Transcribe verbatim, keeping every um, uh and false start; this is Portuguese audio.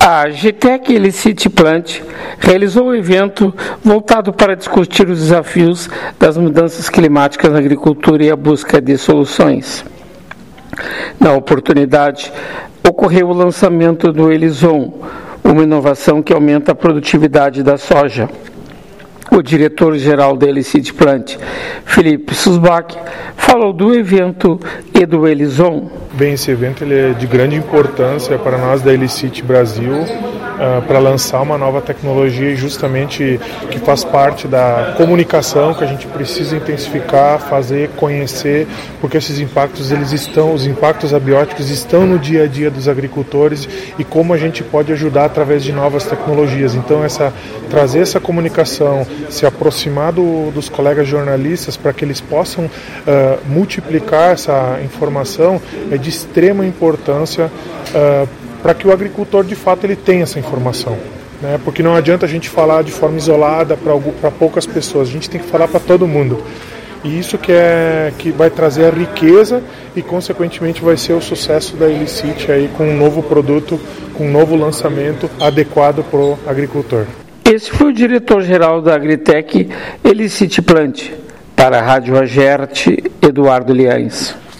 A Agritec Elicit Plant realizou um evento voltado para discutir os desafios das mudanças climáticas na agricultura e a busca de soluções. Na oportunidade, ocorreu o lançamento do Elison, uma inovação que aumenta a produtividade da soja. O diretor-geral da Elicit Plant, Felipe Susbach, falou do evento e do Elison. Bem, esse evento ele é de grande importância para nós da Elicit Brasil, uh, para lançar uma nova tecnologia justamente que faz parte da comunicação que a gente precisa intensificar, fazer, conhecer, porque esses impactos, eles estão, os impactos abióticos estão no dia a dia dos agricultores e como a gente pode ajudar através de novas tecnologias. Então, essa, trazer essa comunicação, se aproximar do, dos colegas jornalistas para que eles possam uh, multiplicar essa informação é de extrema importância uh, para que o agricultor de fato ele tenha essa informação, né? Porque não adianta a gente falar de forma isolada para poucas pessoas, a gente tem que falar para todo mundo. E isso que, é, que vai trazer a riqueza e consequentemente vai ser o sucesso da Elicit aí com um novo produto, com um novo lançamento adequado para o agricultor. Esse foi o diretor-geral da Agritec Elicit Plant. Para a Rádio Agerte, Eduardo Liães.